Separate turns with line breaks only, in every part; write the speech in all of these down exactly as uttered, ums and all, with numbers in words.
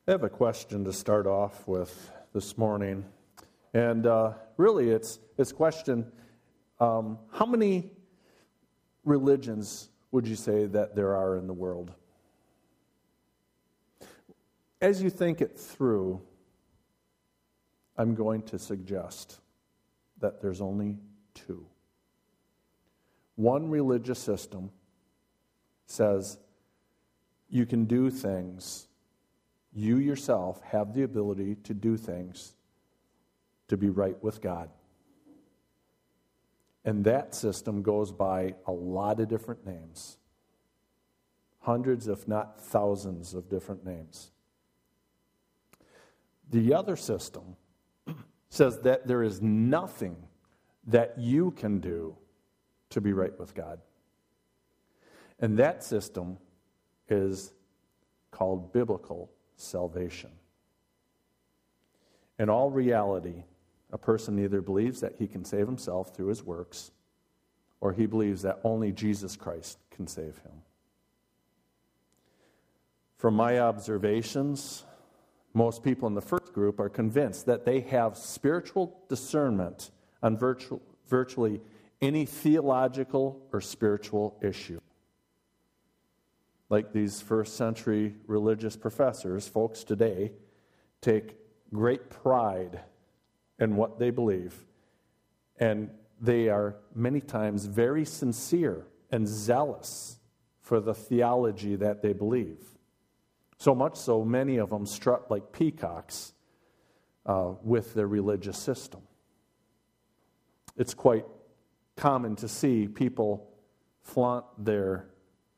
I have a question to start off with this morning, and uh, really it's it's a question, um, how many religions would you say that there are in the world? As you think it through, I'm going to suggest that there's only two. One religious system says you can do things. You yourself have the ability to do things to be right with God. And that system goes by a lot of different names. Hundreds, if not thousands, of different names. The other system says that there is nothing that you can do to be right with God. And that system is called biblical salvation. In all reality, a person either believes that he can save himself through his works, or he believes that only Jesus Christ can save him. From my observations, most people in the first group are convinced that they have spiritual discernment on virtu- virtually any theological or spiritual issue. Like these first century religious professors, folks today take great pride in what they believe, and they are many times very sincere and zealous for the theology that they believe. So much so, many of them strut like peacocks uh, with their religious system. It's quite common to see people flaunt their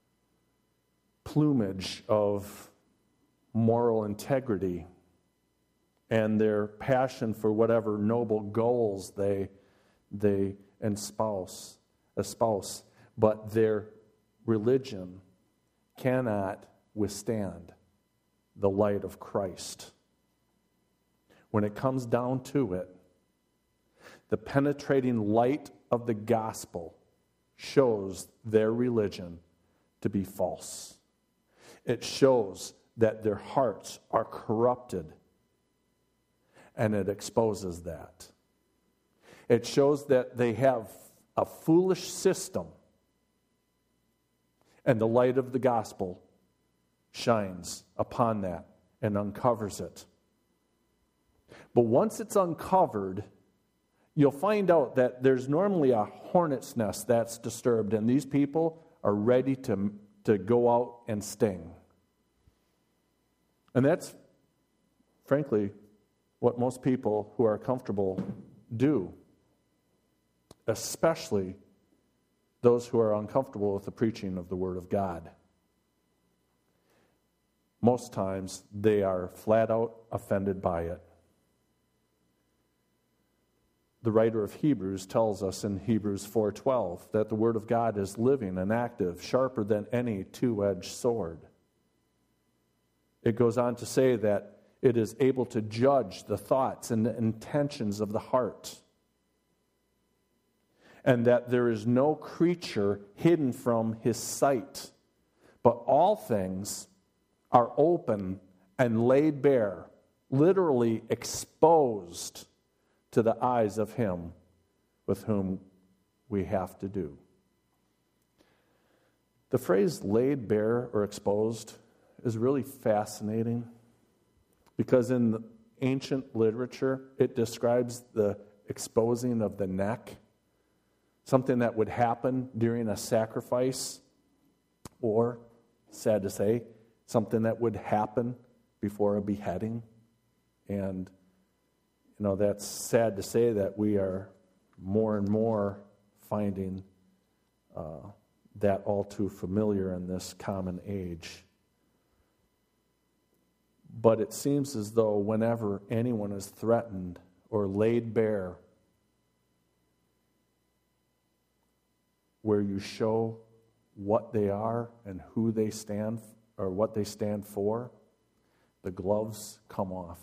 plumage of moral integrity and their passion for whatever noble goals they they espouse, espouse, but their religion cannot withstand the light of Christ. When it comes down to it, the penetrating light of the gospel shows their religion to be false. It shows that their hearts are corrupted, and it exposes that. It shows that they have a foolish system, and the light of the gospel shines upon that and uncovers it. But once it's uncovered, you'll find out that there's normally a hornet's nest that's disturbed, and these people are ready to, to go out and sting. And that's, frankly, what most people who are comfortable do, especially those who are uncomfortable with the preaching of the Word of God. Most times, they are flat out offended by it. The writer of Hebrews tells us in Hebrews four twelve that the Word of God is living and active, sharper than any two-edged sword. It goes on to say that it is able to judge the thoughts and the intentions of the heart, and that there is no creature hidden from His sight, but all things are open and laid bare, literally exposed to the eyes of Him with whom we have to do. The phrase laid bare or exposed is really fascinating because in the ancient literature, it describes the exposing of the neck, something that would happen during a sacrifice, or, sad to say, something that would happen before a beheading. And, you know, that's sad to say that we are more and more finding uh, that all too familiar in this common age. But it seems as though whenever anyone is threatened or laid bare, where you show what they are and who they stand or what they stand for, the gloves come off.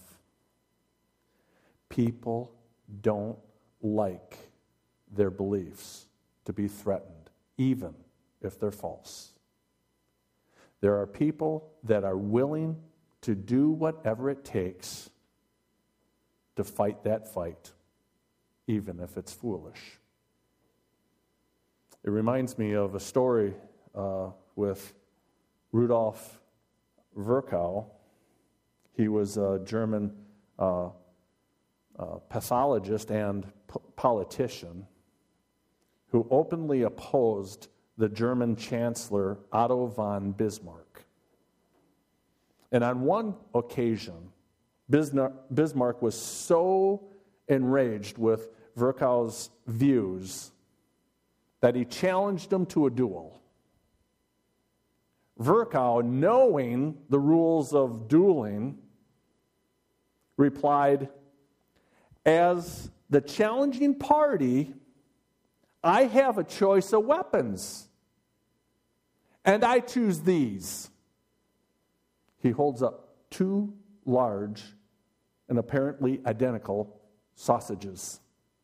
People don't like their beliefs to be threatened, even if they're false. There are people that are willing to do whatever it takes to fight that fight, even if it's foolish. It reminds me of a story uh, with Rudolf Virchow. He was a German uh, uh, pathologist and p- politician who openly opposed the German Chancellor Otto von Bismarck. And on one occasion, Bismarck was so enraged with Virchow's views that he challenged him to a duel. Virchow, knowing the rules of dueling, replied, "As the challenging party, I have a choice of weapons, and I choose these." He holds up two large and apparently identical sausages.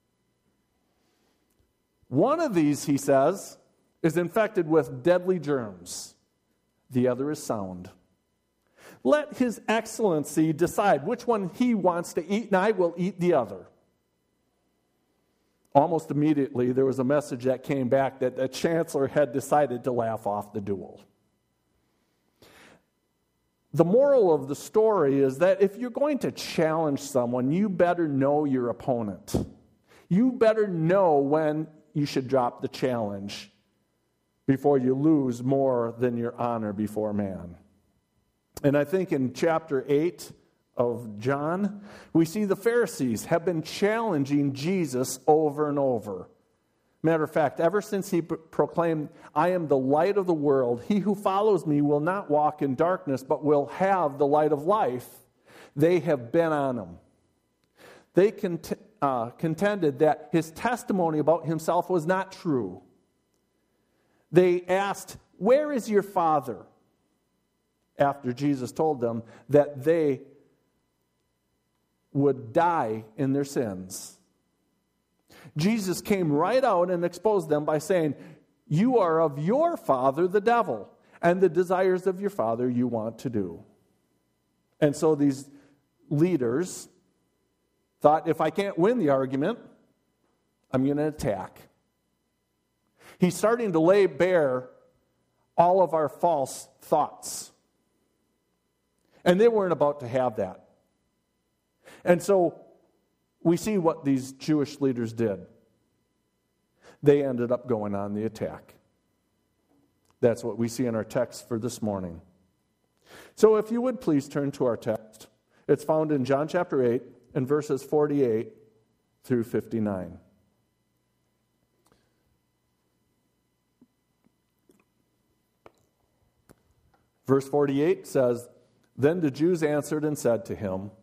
One of these, he says, is infected with deadly germs. The other is sound. Let His Excellency decide which one he wants to eat, and I will eat the other. Almost immediately, there was a message that came back that the Chancellor had decided to laugh off the duel. The moral of the story is that if you're going to challenge someone, you better know your opponent. You better know when you should drop the challenge before you lose more than your honor before man. And I think in chapter eight of John, we see the Pharisees have been challenging Jesus over and over. Matter of fact, ever since he proclaimed, "I am the light of the world, he who follows me will not walk in darkness, but will have the light of life," they have been on him. They cont- uh, contended that his testimony about himself was not true. They asked, "Where is your Father?" after Jesus told them that they would die in their sins. Jesus came right out and exposed them by saying, "You are of your father, the devil, and the desires of your father you want to do." And so these leaders thought, if I can't win the argument, I'm going to attack. He's starting to lay bare all of our false thoughts. And they weren't about to have that. And so we see what these Jewish leaders did. They ended up going on the attack. That's what we see in our text for this morning. So if you would please turn to our text. It's found in John chapter eight and verses forty-eight through fifty-nine. Verse forty-eight says, "Then the Jews answered and said to him,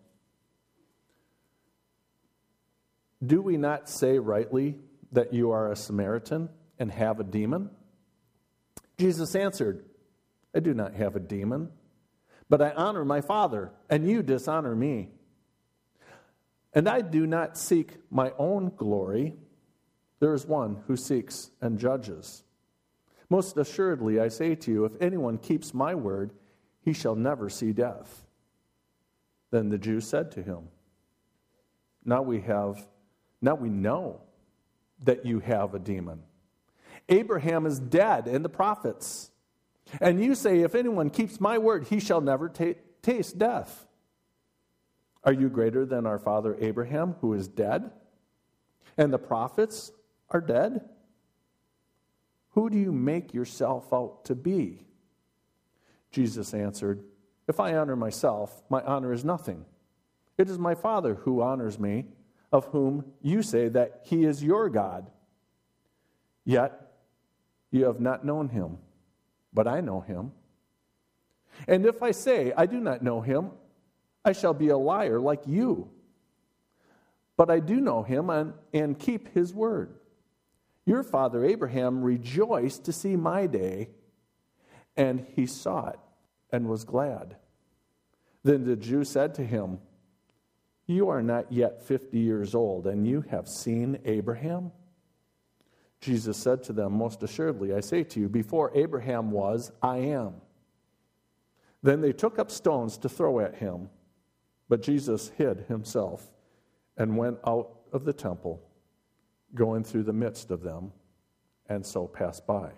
'Do we not say rightly that you are a Samaritan and have a demon?' Jesus answered, 'I do not have a demon, but I honor my Father, and you dishonor me. And I do not seek my own glory. There is one who seeks and judges. Most assuredly, I say to you, if anyone keeps my word, he shall never see death.' Then the Jews said to him, 'Now we have, now we know that you have a demon. Abraham is dead and the prophets. And you say, if anyone keeps my word, he shall never ta- taste death. Are you greater than our father Abraham, who is dead? And the prophets are dead? Who do you make yourself out to be?' Jesus answered, 'If I honor myself, my honor is nothing. It is my Father who honors me, of whom you say that he is your God. Yet you have not known him, but I know him. And if I say I do not know him, I shall be a liar like you. But I do know him and, and keep his word. Your father Abraham rejoiced to see my day, and he saw it and was glad.' Then the Jews said to him, 'You are not yet fifty years old, and you have seen Abraham?' Jesus said to them, 'Most assuredly, I say to you, before Abraham was, I am. Then they took up stones to throw at him, but Jesus hid himself and went out of the temple, going through the midst of them, and so passed by.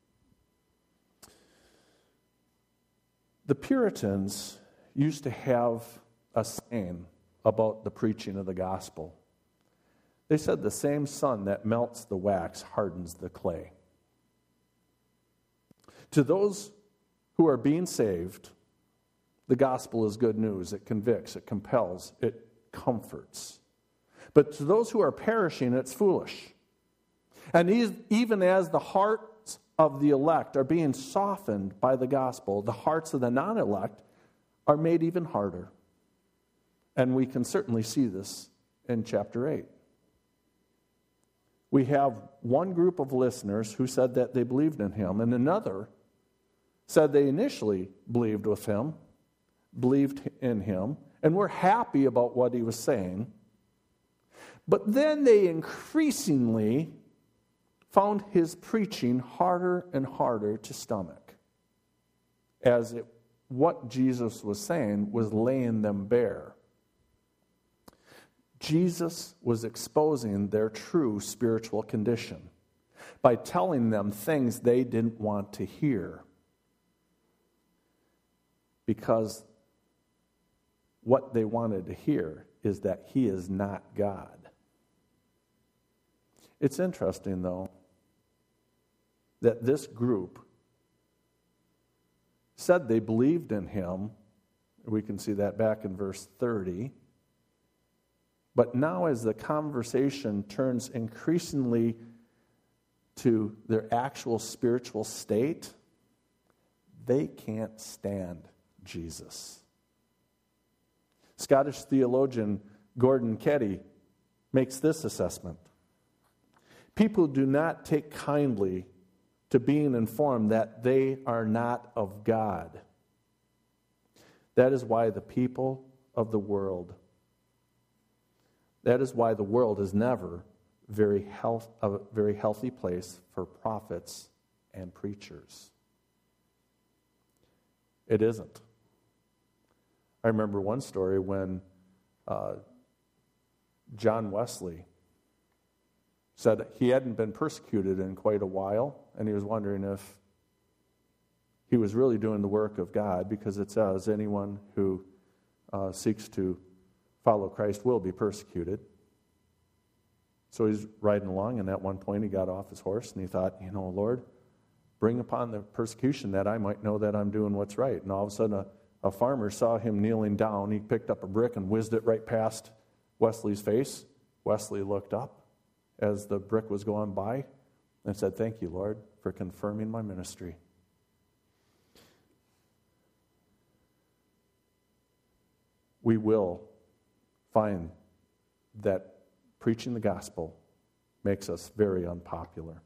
The Puritans used to have a saying about the preaching of the gospel. They said the same sun that melts the wax hardens the clay. To those who are being saved, the gospel is good news. It convicts, it compels, it comforts. But to those who are perishing, it's foolish. And even as the hearts of the elect are being softened by the gospel, the hearts of the non-elect are made even harder. And we can certainly see this in chapter eight. We have one group of listeners who said that they believed in him, and another said they initially believed with him, believed in him, and were happy about what he was saying. But then they increasingly found his preaching harder and harder to stomach, as it, what Jesus was saying was laying them bare. Jesus was exposing their true spiritual condition by telling them things they didn't want to hear, because what they wanted to hear is that he is not God. It's interesting, though, that this group said they believed in him. We can see that back in verse thirty. But now as the conversation turns increasingly to their actual spiritual state, they can't stand Jesus. Scottish theologian Gordon Ketty makes this assessment. People do not take kindly to being informed that they are not of God. That is why the people of the world, that is why the world is never very health, a very healthy place for prophets and preachers. It isn't. I remember one story when uh, John Wesley said he hadn't been persecuted in quite a while, and he was wondering if he was really doing the work of God, because it says anyone who uh, seeks to follow Christ will be persecuted. So he's riding along, and at one point he got off his horse, and he thought, you know, Lord, bring upon the persecution that I might know that I'm doing what's right. And all of a sudden a, a farmer saw him kneeling down. He picked up a brick and whizzed it right past Wesley's face. Wesley looked up as the brick was going by and said, thank you, Lord, for confirming my ministry. We will find that preaching the gospel makes us very unpopular.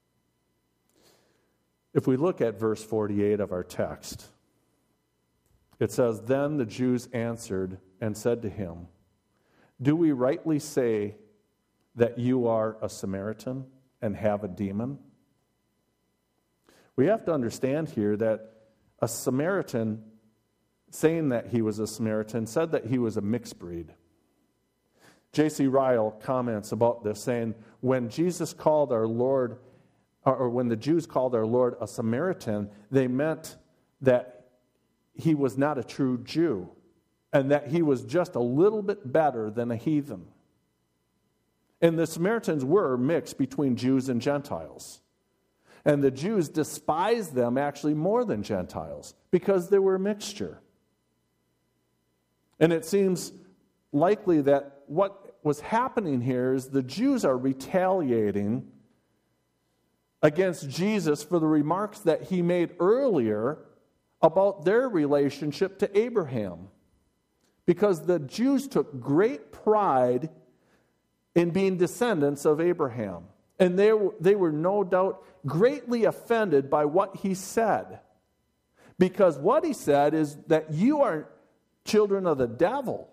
If we look at verse forty-eight of our text, it says, then the Jews answered and said to him, do we rightly say that you are a Samaritan and have a demon? We have to understand here that a Samaritan, saying that he was a Samaritan, said that he was a mixed breed. J C Ryle comments about this, saying, when Jesus called our Lord, or when the Jews called our Lord a Samaritan, they meant that he was not a true Jew, and that he was just a little bit better than a heathen. And the Samaritans were mixed between Jews and Gentiles. And the Jews despised them actually more than Gentiles, because they were a mixture. And it seems likely that what was happening here is the Jews are retaliating against Jesus for the remarks that he made earlier about their relationship to Abraham. Because the Jews took great pride in being descendants of Abraham. And they were, they were no doubt greatly offended by what he said. Because what he said is that you are children of the devil.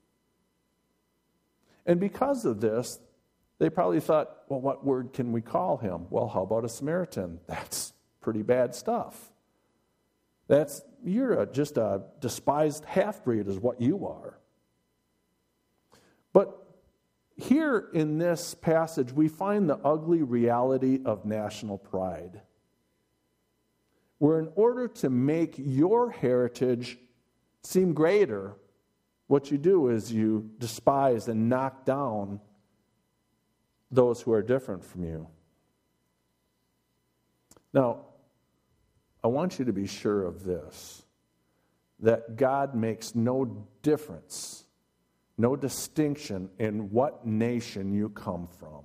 And because of this, they probably thought, well, what word can we call him? Well, how about a Samaritan? That's pretty bad stuff. That's you're a, just a despised half-breed is what you are. But here in this passage, we find the ugly reality of national pride, where in order to make your heritage seem greater, what you do is you despise and knock down those who are different from you. Now, I want you to be sure of this, that God makes no difference, no distinction in what nation you come from.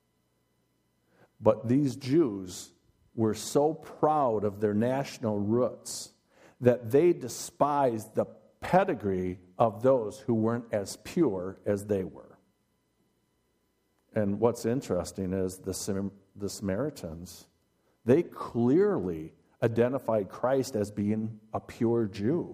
But these Jews were so proud of their national roots that they despised the pedigree of those who weren't as pure as they were. And what's interesting is the, Sam- the Samaritans, they clearly identified Christ as being a pure Jew.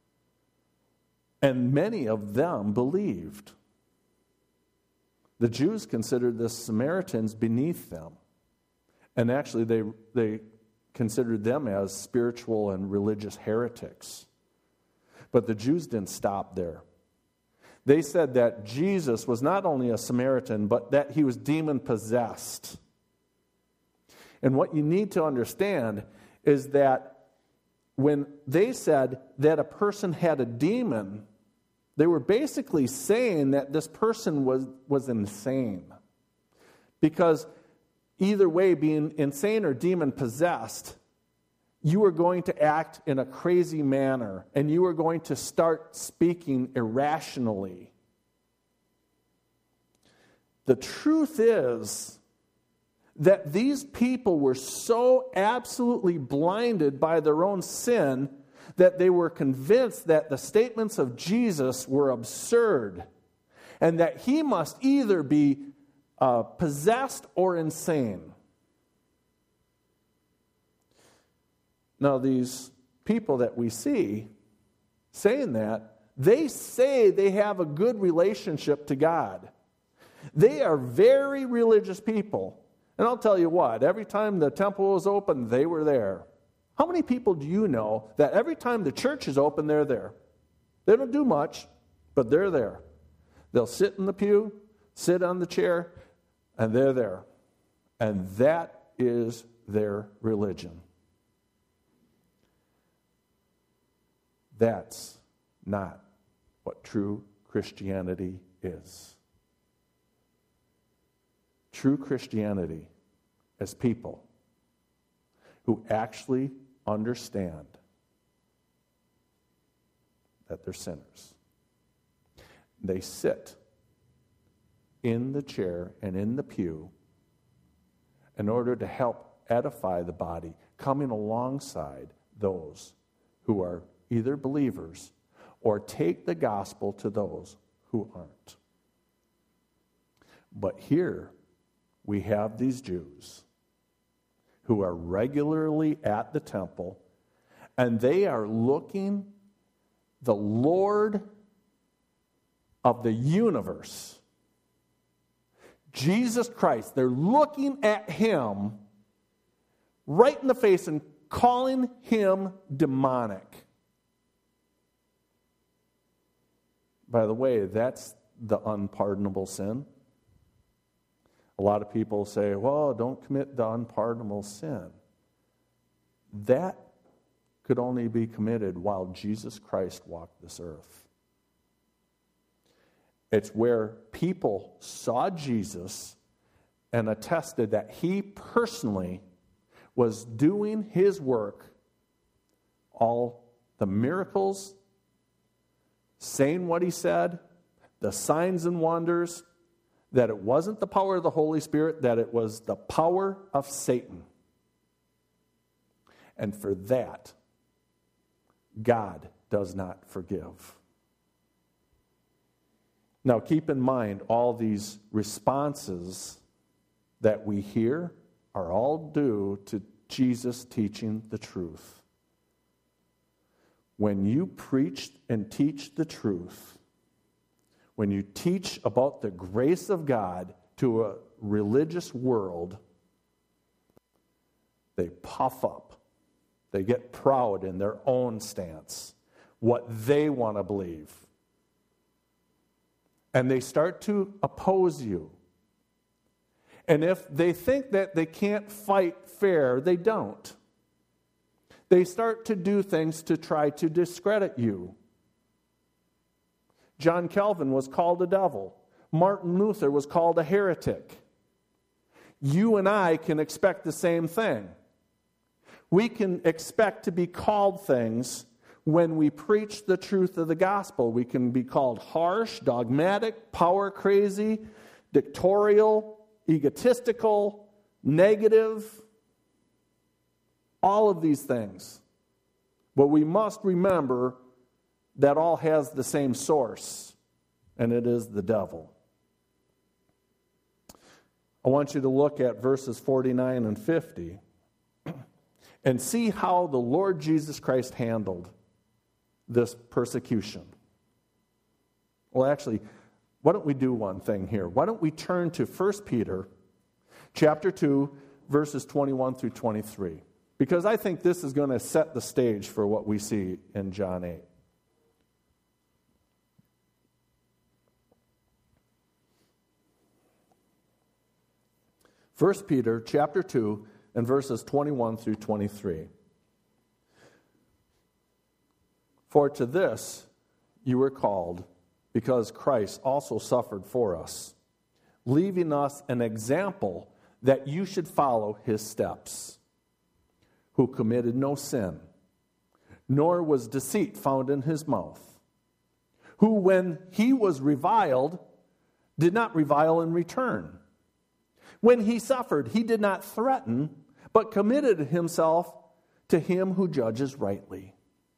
And many of them believed. The Jews considered the Samaritans beneath them. And actually, they, they considered them as spiritual and religious heretics. But the Jews didn't stop there. They said that Jesus was not only a Samaritan, but that he was demon-possessed. And what you need to understand is that when they said that a person had a demon, they were basically saying that this person was, was insane. Because either way, being insane or demon-possessed, you were going to act in a crazy manner, and you were going to start speaking irrationally. The truth is that these people were so absolutely blinded by their own sin that they were convinced that the statements of Jesus were absurd and that he must either be uh, possessed or insane. Now, these people that we see saying that, they say they have a good relationship to God. They are very religious people. And I'll tell you what, every time the temple was open, they were there. How many people do you know that every time the church is open, they're there? They don't do much, but they're there. They'll sit in the pew, sit on the chair, and they're there. And that is their religion. That's not what true Christianity is. True Christianity is people who actually understand that they're sinners. They sit in the chair and in the pew in order to help edify the body, coming alongside those who are either believers or take the gospel to those who aren't. But here we have these Jews who are regularly at the temple, and they are looking the Lord of the universe, Jesus Christ, they're looking at him right in the face and calling him demonic. By the way, that's the unpardonable sin. A lot of people say, well, don't commit the unpardonable sin. That could only be committed while Jesus Christ walked this earth. It's where people saw Jesus and attested that he personally was doing his work, all the miracles, saying what he said, the signs and wonders, that it wasn't the power of the Holy Spirit, that it was the power of Satan. And for that, God does not forgive. Now, keep in mind, all these responses that we hear are all due to Jesus teaching the truth. When you preach and teach the truth, when you teach about the grace of God to a religious world, they puff up They get proud in their own stance, what they want to believe. And they start to oppose you. And if they think that they can't fight fair, they don't. They start to do things to try to discredit you. John Calvin was called a devil. Martin Luther was called a heretic. You and I can expect the same thing. We can expect to be called things when we preach the truth of the gospel. We can be called harsh, dogmatic, power crazy, dictatorial, egotistical, negative, all of these things. But we must remember that all has the same source, and it is the devil. I want you to look at verses forty-nine and fifty and see how the Lord Jesus Christ handled this persecution. Well, actually, why don't we do one thing here? Why don't we turn to First Peter chapter two, verses twenty-one through twenty-three? Because I think this is going to set the stage for what we see in John eight. First Peter chapter two and verses twenty-one through twenty-three. For to this you were called, because Christ also suffered for us, leaving us an example that you should follow his steps, who committed no sin, nor was deceit found in his mouth, who when he was reviled, did not revile in return. When he suffered, he did not threaten, but committed himself to him who judges rightly.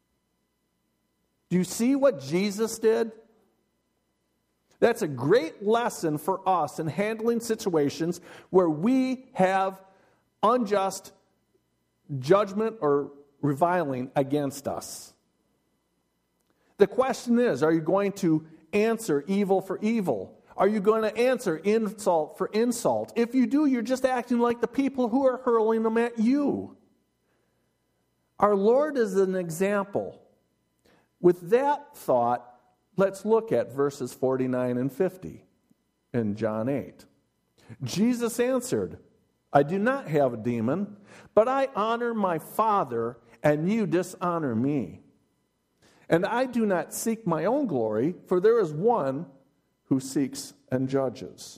Do you see what Jesus did? That's a great lesson for us in handling situations where we have unjust judgment or reviling against us. The question is, are you going to answer evil for evil? Are you going to answer insult for insult? If you do, you're just acting like the people who are hurling them at you. Our Lord is an example. With that thought, let's look at verses forty-nine and fifty in John eight. Jesus answered, I do not have a demon, but I honor my Father, and you dishonor me. And I do not seek my own glory, for there is one who seeks and judges.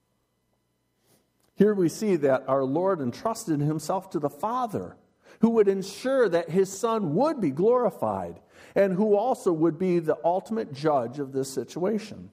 Here we see that our Lord entrusted himself to the Father, who would ensure that his Son would be glorified, and who also would be the ultimate judge of this situation.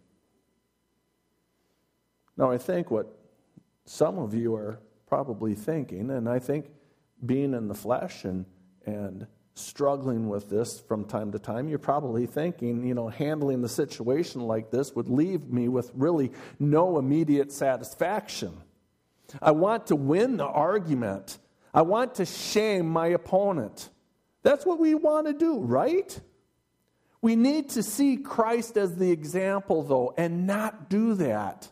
Now, I think what some of you are probably thinking, and I think being in the flesh and, and struggling with this from time to time, you're probably thinking, you know, handling the situation like this would leave me with really no immediate satisfaction. I want to win the argument. I want to shame my opponent. That's what we want to do, right? We need to see Christ as the example, though, and not do that.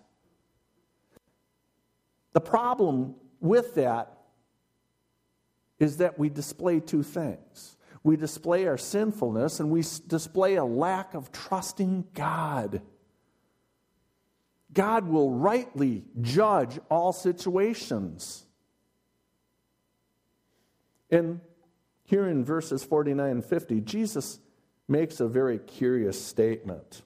The problem with that is that we display two things. We display our sinfulness, and we display a lack of trusting God. God will rightly judge all situations. And here in verses forty-nine and fifty, Jesus makes a very curious statement.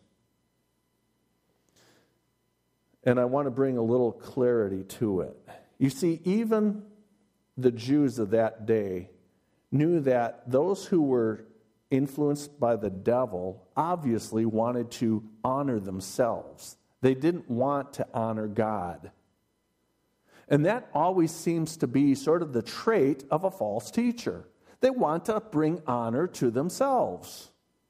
And I want to bring a little clarity to it. You see, even the Jews of that day knew that those who were influenced by the devil obviously wanted to honor themselves. They didn't want to honor God. And that always seems to be sort of the trait of a false teacher. They want to bring honor to themselves.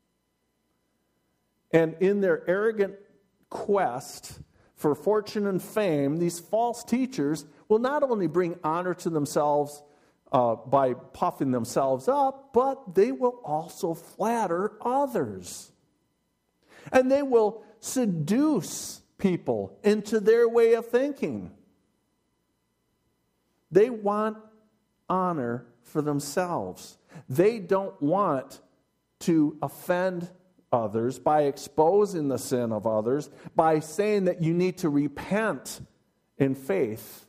And in their arrogant quest for fortune and fame, these false teachers will not only bring honor to themselves uh, by puffing themselves up, but they will also flatter others. And they will seduce people into their way of thinking. They want honor for themselves. They don't want to offend others by exposing the sin of others, by saying that you need to repent in faith.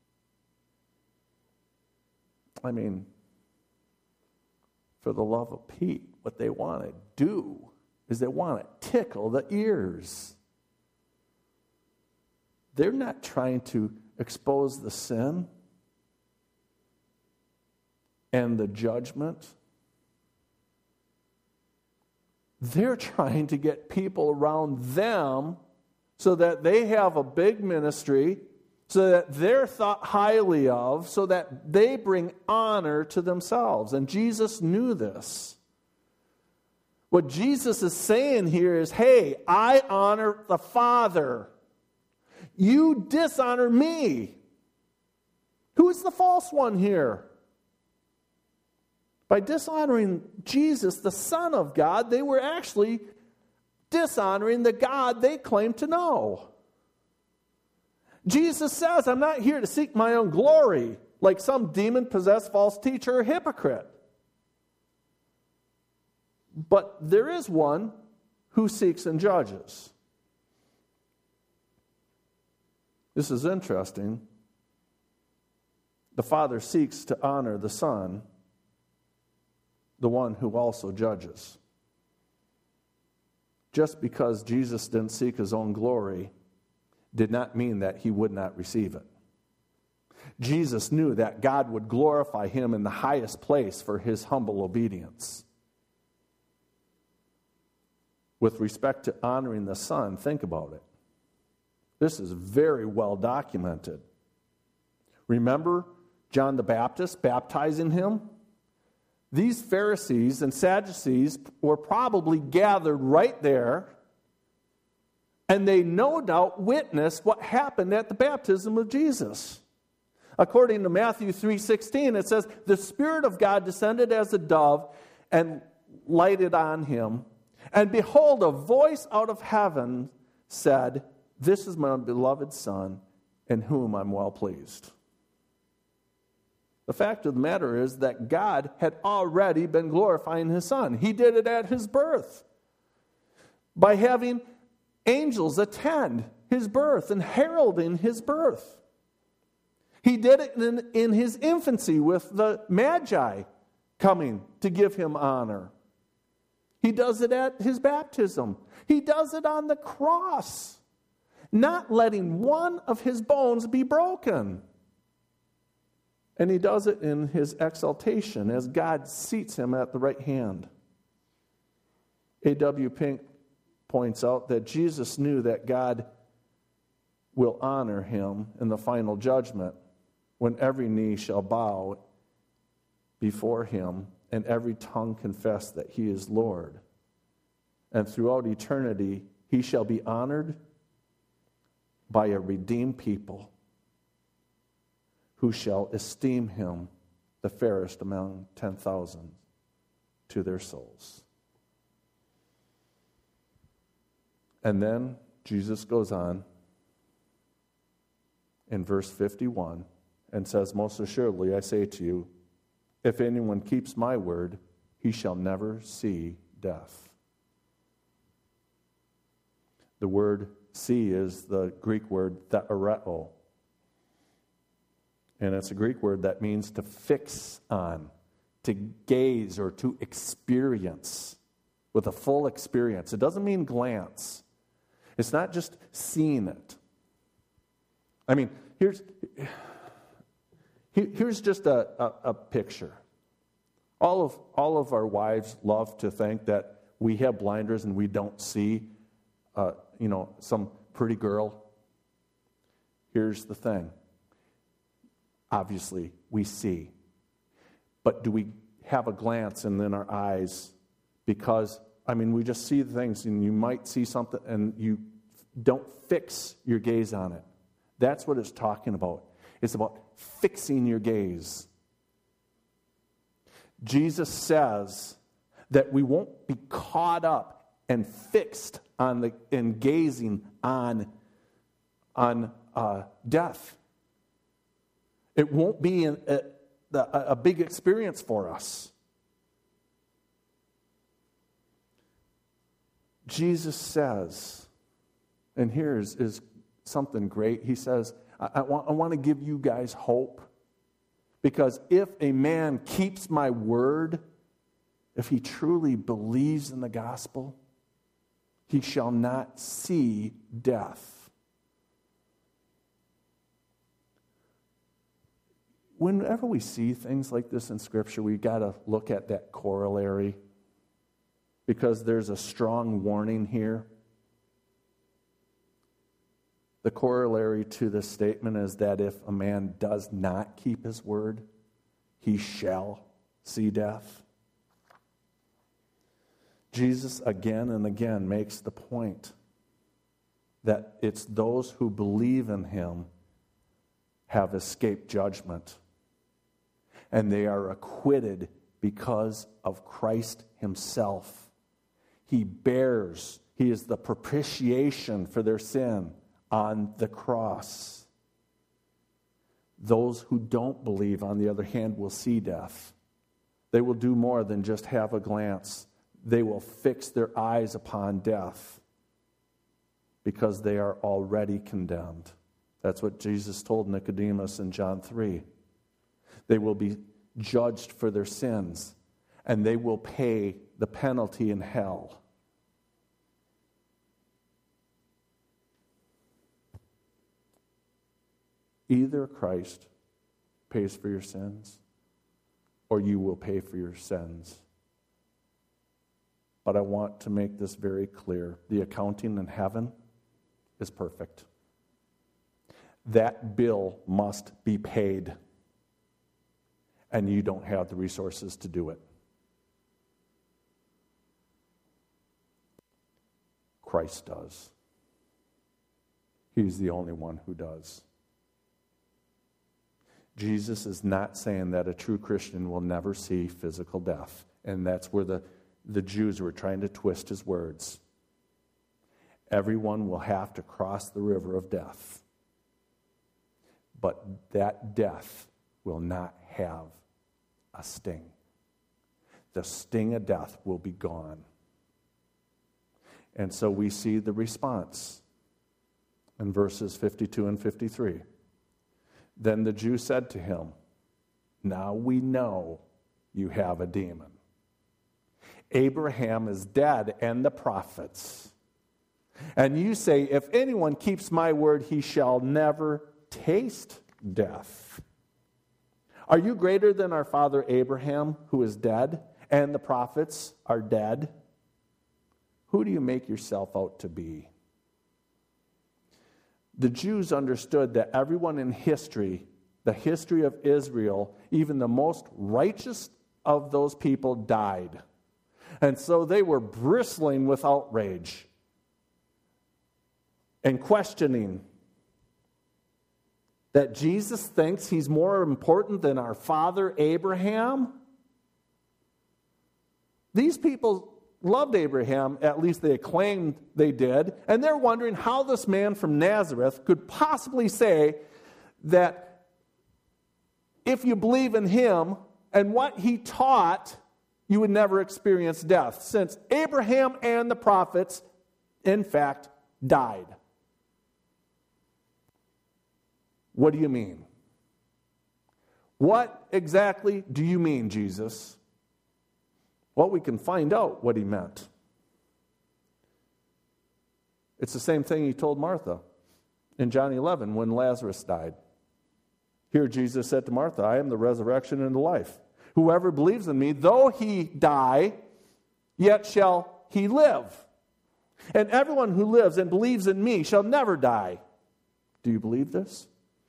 I mean, for the love of Pete, what they want to do is they want to tickle the ears. They're not trying to expose the sin and the judgment. They're trying to get people around them so that they have a big ministry, so that they're thought highly of, so that they bring honor to themselves. And Jesus knew this. What Jesus is saying here is, hey, I honor the Father. You dishonor me. Who's the false one here? By dishonoring Jesus, the Son of God, they were actually dishonoring the God they claimed to know. Jesus says, I'm not here to seek my own glory, like some demon-possessed false teacher or hypocrite. But there is one who seeks and judges. This is interesting. The Father seeks to honor the Son, the one who also judges. Just because Jesus didn't seek his own glory did not mean that he would not receive it. Jesus knew that God would glorify him in the highest place for his humble obedience. With respect to honoring the Son, think about it. This is very well documented. Remember John the Baptist baptizing him? These Pharisees and Sadducees were probably gathered right there, and they no doubt witnessed what happened at the baptism of Jesus. According to Matthew three sixteen, it says, the Spirit of God descended as a dove and lighted on him. And behold, a voice out of heaven said, this is my beloved Son, in whom I'm well pleased. The fact of the matter is that God had already been glorifying his Son. He did it at his birth by having angels attend his birth and heralding his birth. He did it in, in his infancy with the Magi coming to give him honor. He does it at his baptism. He does it on the cross, not letting one of his bones be broken. And he does it in his exaltation as God seats him at the right hand. A W Pink points out that Jesus knew that God will honor him in the final judgment when every knee shall bow before him and every tongue confess that he is Lord. And throughout eternity, he shall be honored by a redeemed people who shall esteem him the fairest among ten thousand to their souls. And then Jesus goes on in verse fifty-one and says, most assuredly I say to you, if anyone keeps my word, he shall never see death. The word see is the Greek word theoreo. And it's a Greek word that means to fix on, to gaze, or to experience with a full experience. It doesn't mean glance. It's not just seeing it. I mean, here's, here's just a, a, a picture. All of, all of our wives love to think that we have blinders and we don't see, uh, you know, some pretty girl. Here's the thing. Obviously, we see. But do we have a glance and then our eyes? Because, I mean, we just see things and you might see something and you don't fix your gaze on it. That's what it's talking about. It's about fixing your gaze. Jesus says that we won't be caught up and fixed on the and gazing on, on uh, death. It won't be a, a, a big experience for us. Jesus says, and here is, is something great. He says, I, I, want, I want to give you guys hope, because if a man keeps my word, if he truly believes in the gospel, he shall not see death. Whenever we see things like this in Scripture, we got to look at that corollary, because there's a strong warning here. The corollary to this statement is that if a man does not keep his word, he shall see death. Jesus again and again makes the point that it's those who believe in him have escaped judgment, and they are acquitted because of Christ himself. He bears, he is the propitiation for their sin on the cross. Those who don't believe, on the other hand, will see death. They will do more than just have a glance. They will fix their eyes upon death because they are already condemned. That's what Jesus told Nicodemus in John three. They will be judged for their sins, and they will pay the penalty in hell. Either Christ pays for your sins, or you will pay for your sins. But I want to make this very clear. The accounting in heaven is perfect. That bill must be paid, and you don't have the resources to do it. Christ does. He's the only one who does. Jesus is not saying that a true Christian will never see physical death, and that's where the, the Jews were trying to twist his words. Everyone will have to cross the river of death, but that death will not have a sting. The sting of death will be gone. And so we see the response in verses fifty-two and fifty-three. Then the Jew said to him, "Now we know you have a demon. Abraham is dead and the prophets. And you say, if anyone keeps my word, he shall never taste death. Are you greater than our father Abraham, who is dead, and the prophets are dead? Who do you make yourself out to be?" The Jews understood that everyone in history, the history of Israel, even the most righteous of those people died. And so they were bristling with outrage and questioning that Jesus thinks he's more important than our father Abraham. These people loved Abraham, at least they claimed they did, and they're wondering how this man from Nazareth could possibly say that if you believe in him and what he taught, you would never experience death, since Abraham and the prophets, in fact, died. What do you mean? What exactly do you mean, Jesus? Well, we can find out what he meant. It's the same thing he told Martha in John eleven when Lazarus died. Here Jesus said to Martha, "I am the resurrection and the life. Whoever believes in me, though he die, yet shall he live. And everyone who lives and believes in me shall never die." Do you believe this?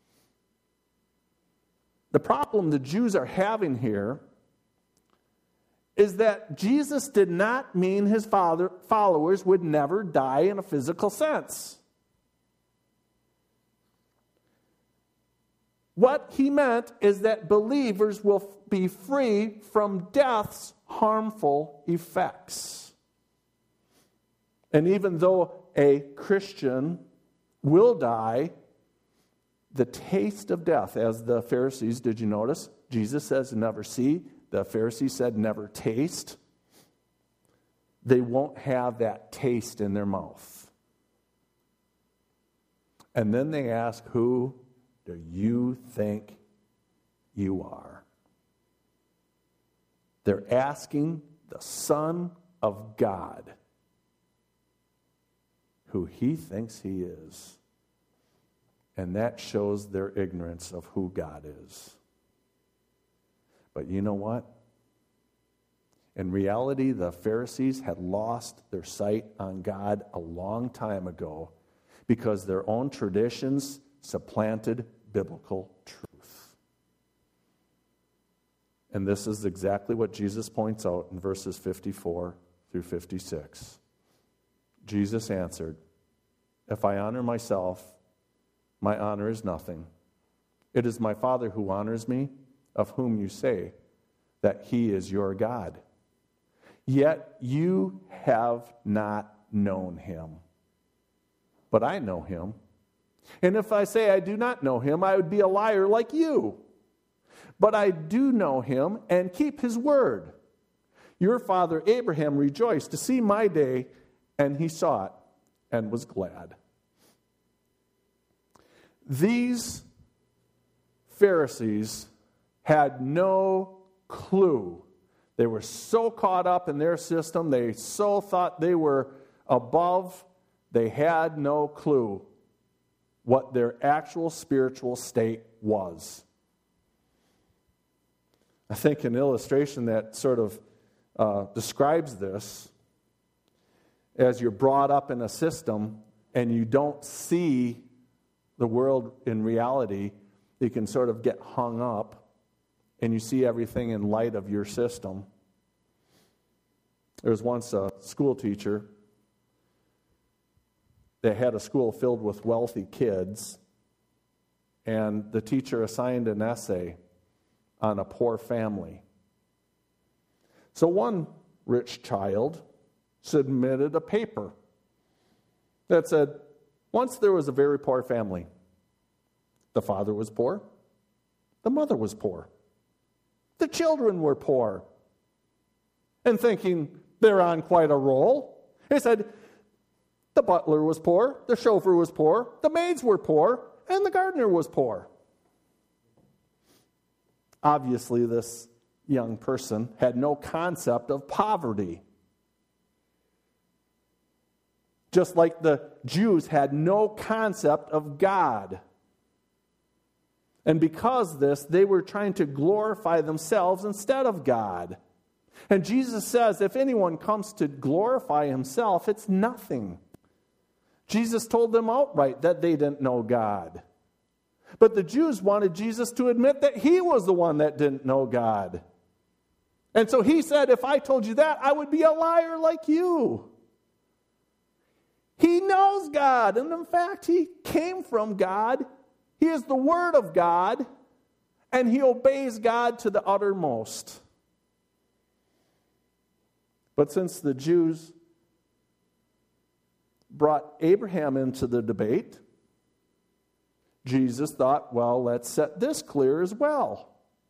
The problem the Jews are having here is that Jesus did not mean his father, followers would never die in a physical sense. What he meant is that believers will be free from death's harmful effects. And even though a Christian will die, the taste of death, as the Pharisees, did you notice? Jesus says never see. The Pharisees said never taste. they won't have that taste in their mouth. And then they ask, who do you think you are? They're asking the Son of God who he thinks he is. And that shows their ignorance of who God is. But you know what? In reality, the Pharisees had lost their sight on God a long time ago because their own traditions supplanted biblical truth. And this is exactly what Jesus points out in verses fifty-four through fifty-six. Jesus answered, "If I honor myself, my honor is nothing. It is my Father who honors me, of whom you say that he is your God. Yet you have not known him. But I know him. And if I say I do not know him, I would be a liar like you. But I do know him and keep his word. Your father Abraham rejoiced to see my day, and he saw it and was glad." These Pharisees had no clue. They were so caught up in their system, they so thought they were above, they had no clue what their actual spiritual state was. I think an illustration that sort of uh, describes this, as you're brought up in a system and you don't see the world in reality, you can sort of get hung up and you see everything in light of your system. There was once a school teacher that had a school filled with wealthy kids, and the teacher assigned an essay on a poor family. So one rich child submitted a paper that said, once there was a very poor family. The father was poor. The mother was poor. The children were poor. And thinking they're on quite a roll, they said, the butler was poor, the chauffeur was poor, the maids were poor, and the gardener was poor. Obviously, this young person had no concept of poverty. Just like the Jews had no concept of God. And because of this, they were trying to glorify themselves instead of God. And Jesus says, if anyone comes to glorify himself, it's nothing. Jesus told them outright that they didn't know God. But the Jews wanted Jesus to admit that he was the one that didn't know God. And so he said, if I told you that, I would be a liar like you. He knows God, and in fact, he came from God. He is the Word of God, and he obeys God to the uttermost. But since the Jews brought Abraham into the debate, Jesus thought, well, let's set this clear as well.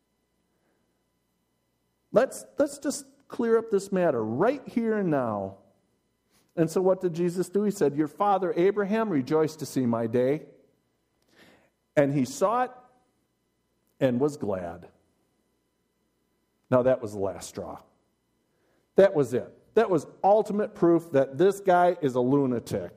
Let's, let's just clear up this matter right here and now. And so what did Jesus do? He said, your father Abraham rejoiced to see my day. And he saw it and was glad. Now that was the last straw. That was it. That was ultimate proof that this guy is a lunatic.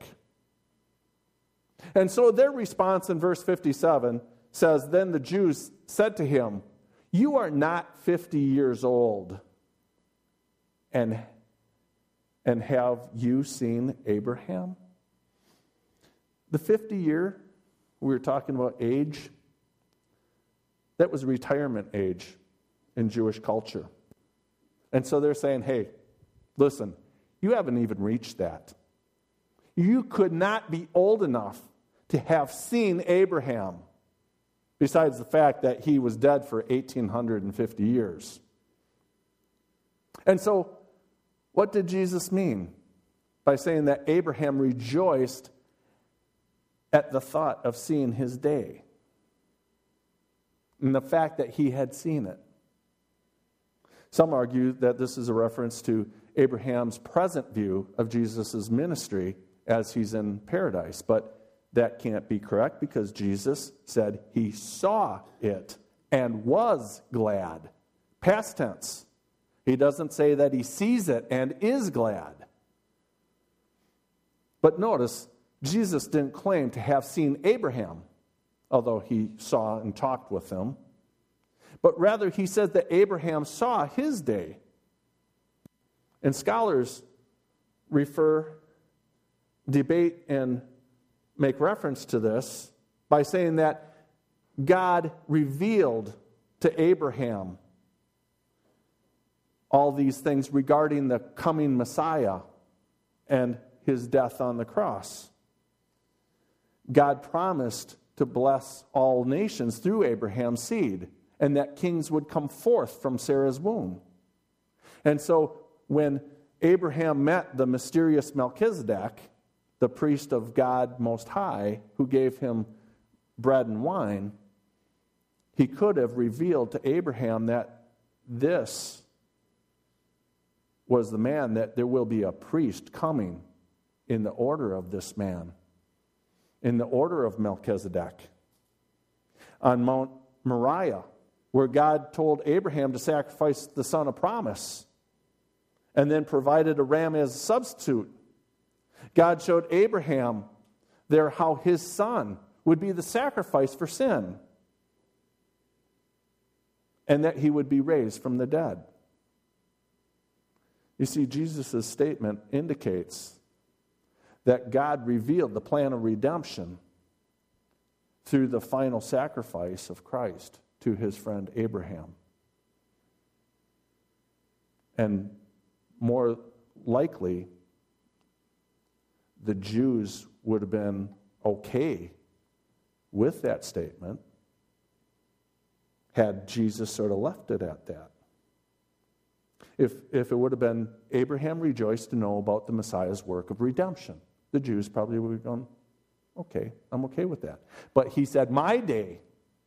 And so their response in verse fifty-seven says, then the Jews said to him, you are not fifty years old, and And have you seen Abraham? The fifty year, we were talking about age, that was retirement age in Jewish culture. And so they're saying, hey, listen, you haven't even reached that. You could not be old enough to have seen Abraham, besides the fact that he was dead for one thousand eight hundred fifty years. And so, what did Jesus mean by saying that Abraham rejoiced at the thought of seeing his day? And the fact that he had seen it. Some argue that this is a reference to Abraham's present view of Jesus' ministry as he's in paradise. But that can't be correct because Jesus said he saw it and was glad. Past tense. He doesn't say that he sees it and is glad. But notice, Jesus didn't claim to have seen Abraham, although he saw and talked with him. But rather, he said that Abraham saw his day. And scholars refer, debate, and make reference to this by saying that God revealed to Abraham all these things regarding the coming Messiah and his death on the cross. God promised to bless all nations through Abraham's seed, and that kings would come forth from Sarah's womb. And so when Abraham met the mysterious Melchizedek, the priest of God Most High, who gave him bread and wine, he could have revealed to Abraham that this was the man, that there will be a priest coming in the order of this man, in the order of Melchizedek. On Mount Moriah, where God told Abraham to sacrifice the son of promise and then provided a ram as a substitute, God showed Abraham there how his son would be the sacrifice for sin and that he would be raised from the dead. You see, Jesus' statement indicates that God revealed the plan of redemption through the final sacrifice of Christ to his friend Abraham. And more likely, the Jews would have been okay with that statement had Jesus sort of left it at that. If, if it would have been, Abraham rejoiced to know about the Messiah's work of redemption, the Jews probably would have gone, okay, I'm okay with that. But he said, my day.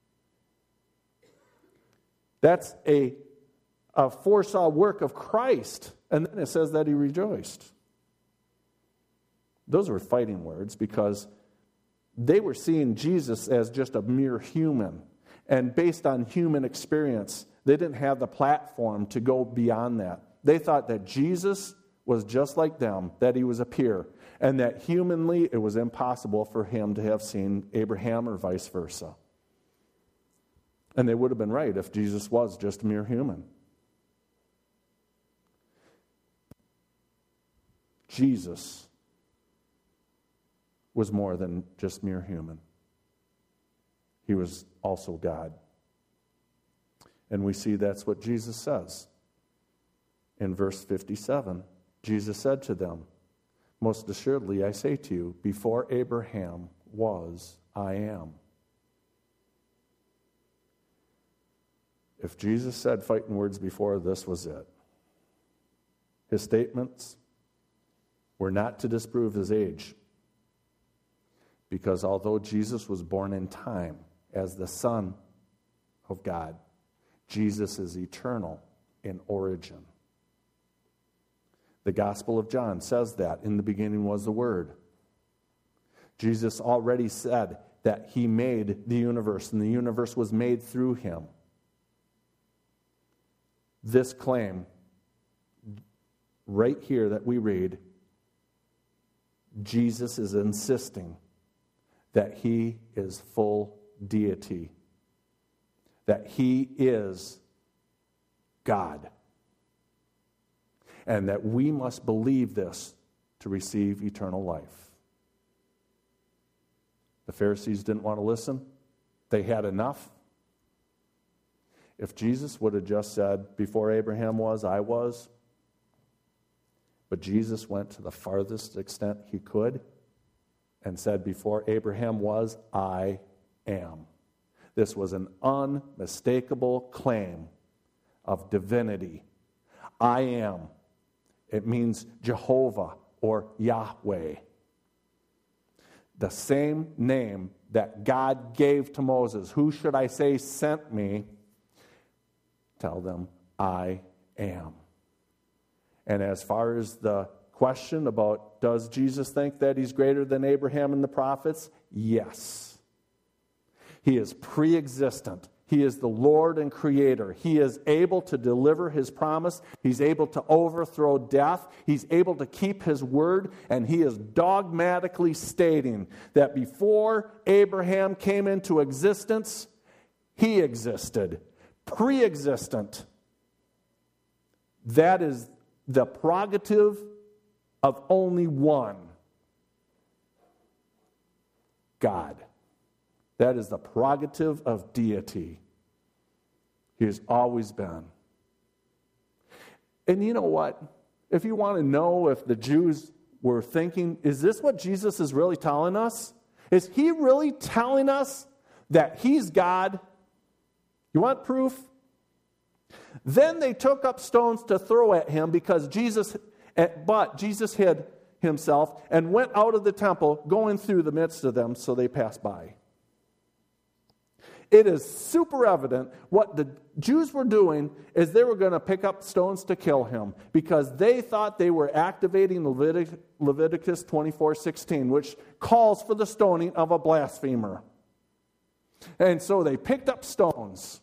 That's a, a foresaw work of Christ. And then it says that he rejoiced. Those were fighting words because they were seeing Jesus as just a mere human. And based on human experience, they didn't have the platform to go beyond that. They thought that Jesus was just like them, that he was a peer, and that humanly it was impossible for him to have seen Abraham or vice versa. And they would have been right if Jesus was just a mere human. Jesus was more than just mere human. He was also God. And we see that's what Jesus says. In verse fifty-seven, Jesus said to them, most assuredly I say to you, before Abraham was, I am. If Jesus said fighting words before, this was it. His statements were not to disprove his age. Because although Jesus was born in time as the Son of God, Jesus is eternal in origin. The Gospel of John says that in the beginning was the Word. Jesus already said that he made the universe, and the universe was made through him. This claim, right here that we read, Jesus is insisting that he is full deity, that he is God, and that we must believe this to receive eternal life. The Pharisees didn't want to listen. They had enough. If Jesus would have just said, before Abraham was, I was, but Jesus went to the farthest extent he could and said, before Abraham was, I am. This was an unmistakable claim of divinity. I am. It means Jehovah or Yahweh. The same name that God gave to Moses. Who should I say sent me? Tell them, I am. And as far as the question about does Jesus think that he's greater than Abraham and the prophets? Yes. He is pre-existent. He is the Lord and Creator. He is able to deliver His promise. He's able to overthrow death. He's able to keep His word. And He is dogmatically stating that before Abraham came into existence, He existed. Pre-existent. That is the prerogative of only one. God. That is the prerogative of deity. He has always been. And you know what? If you want to know if the Jews were thinking, is this what Jesus is really telling us? Is He really telling us that He's God? You want proof? Then they took up stones to throw at Him because Jesus, but Jesus hid Himself and went out of the temple, going through the midst of them, so they passed by. It is super evident what the Jews were doing is they were going to pick up stones to kill Him because they thought they were activating Levitic- Leviticus twenty-four sixteen, which calls for the stoning of a blasphemer. And so they picked up stones.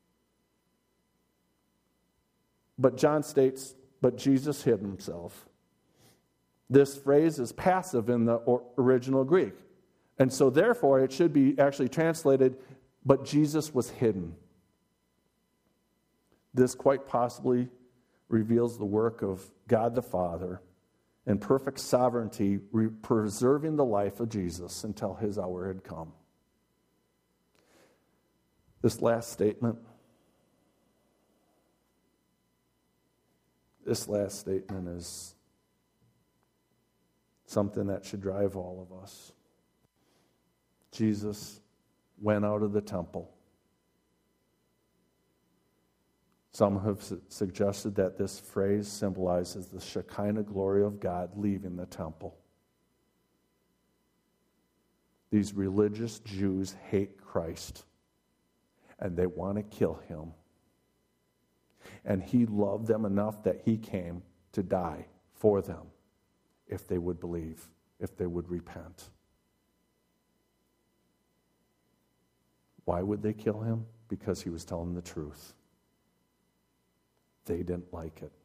But John states, but Jesus hid Himself. This phrase is passive in the original Greek. And so therefore it should be actually translated, but Jesus was hidden. This quite possibly reveals the work of God the Father in perfect sovereignty, re- preserving the life of Jesus until His hour had come. This last statement, this last statement is something that should drive all of us. Jesus went out of the temple. Some have su- suggested that this phrase symbolizes the Shekinah glory of God leaving the temple. These religious Jews hate Christ, and they want to kill Him. And He loved them enough that He came to die for them if they would believe, if they would repent. Why would they kill Him? Because He was telling the truth. They didn't like it.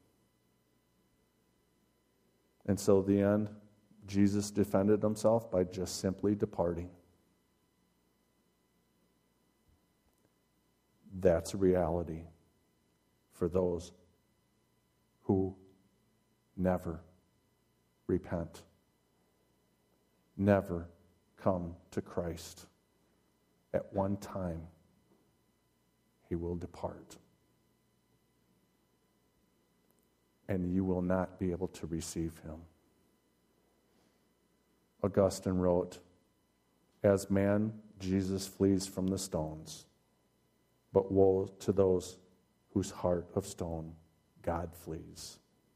And so, at the end, Jesus defended Himself by just simply departing. That's a reality for those who never repent, never come to Christ. At one time, He will depart. And you will not be able to receive Him. Augustine wrote, as man, Jesus flees from the stones, but woe to those whose heart of stone God flees.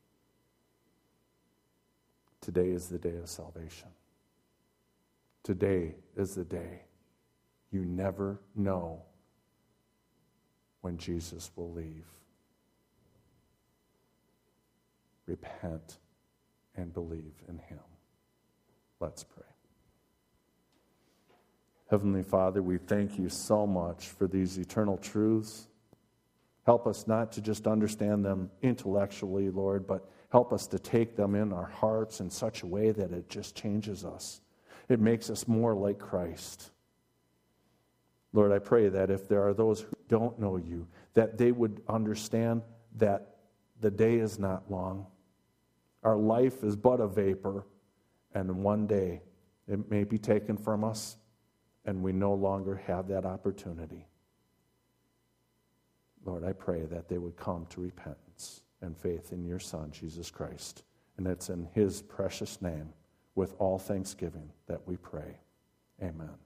Today is the day of salvation. Today is the day. You never know when Jesus will leave. Repent and believe in Him. Let's pray. Heavenly Father, we thank You so much for these eternal truths. Help us not to just understand them intellectually, Lord, but help us to take them in our hearts in such a way that it just changes us. It makes us more like Christ. Lord, I pray that if there are those who don't know You, that they would understand that the day is not long. Our life is but a vapor, and one day it may be taken from us, and we no longer have that opportunity. Lord, I pray that they would come to repentance and faith in Your Son, Jesus Christ. And it's in His precious name, with all thanksgiving, that we pray. Amen.